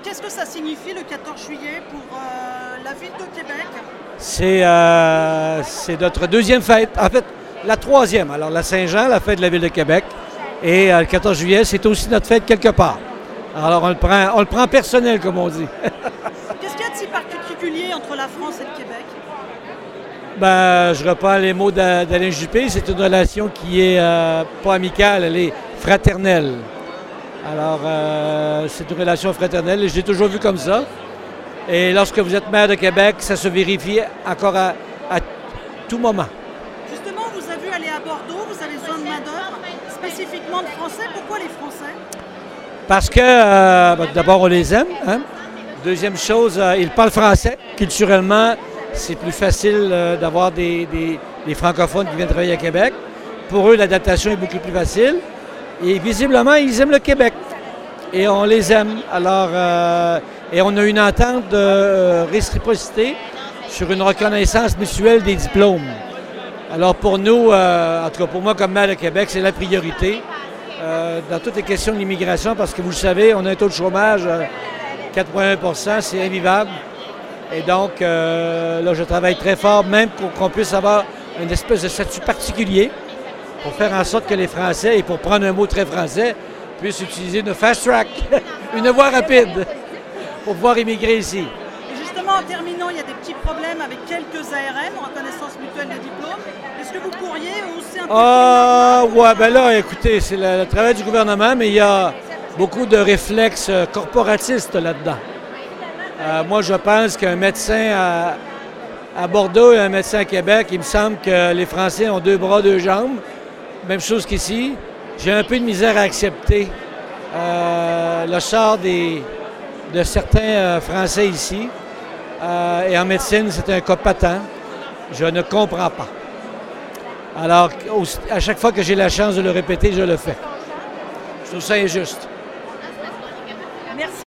qu'est-ce que ça signifie le 14 juillet pour la ville de Québec? C'est notre deuxième fête, en fait la troisième. Alors la Saint-Jean, la fête de la ville de Québec, et le 14 juillet, c'est aussi notre fête quelque part. Alors on le prend personnel, comme on dit. Qu'est-ce qu'il y a de si particulier entre la France et le Québec? Ben, je reprends les mots d'Alain Juppé, c'est une relation qui est pas amicale, elle est fraternelle. Alors, c'est une relation fraternelle et je l'ai toujours vu comme ça. Et lorsque vous êtes maire de Québec, ça se vérifie encore à tout moment. Justement, vous avez vu aller à Bordeaux, vous avez besoin de main-d'œuvre, spécifiquement de Français. Pourquoi les Français? Parce que, d'abord, on les aime. Hein? Deuxième chose, ils parlent français. Culturellement, c'est plus facile d'avoir des francophones qui viennent travailler à Québec. Pour eux, l'adaptation est beaucoup plus facile. Et visiblement, ils aiment le Québec. Et on les aime. Alors, et on a une entente de réciprocité sur une reconnaissance mutuelle des diplômes. Alors pour nous, en tout cas pour moi comme maire de Québec, c'est la priorité dans toutes les questions de l'immigration parce que vous le savez, on a un taux de chômage 4,1 %, c'est invivable. Et donc, là, je travaille très fort, même qu'on puisse avoir une espèce de statut particulier pour faire en sorte que les Français, et pour prendre un mot très français, puissent utiliser une fast track, une voie rapide pour pouvoir immigrer ici. Et justement, en terminant, il y a des petits problèmes avec quelques ARM, reconnaissance mutuelle des diplômes. Est-ce que vous pourriez aussi un peu... Ah, ouais, ben là, écoutez, c'est le travail du gouvernement, mais il y a beaucoup de réflexes corporatistes là-dedans. Moi, je pense qu'un médecin à Bordeaux et un médecin à Québec, il me semble que les Français ont 2 bras, 2 jambes. Même chose qu'ici. J'ai un peu de misère à accepter le sort de certains Français ici. Et en médecine, c'est un cas patent. Je ne comprends pas. Alors, à chaque fois que j'ai la chance de le répéter, je le fais. Je trouve ça injuste. Merci.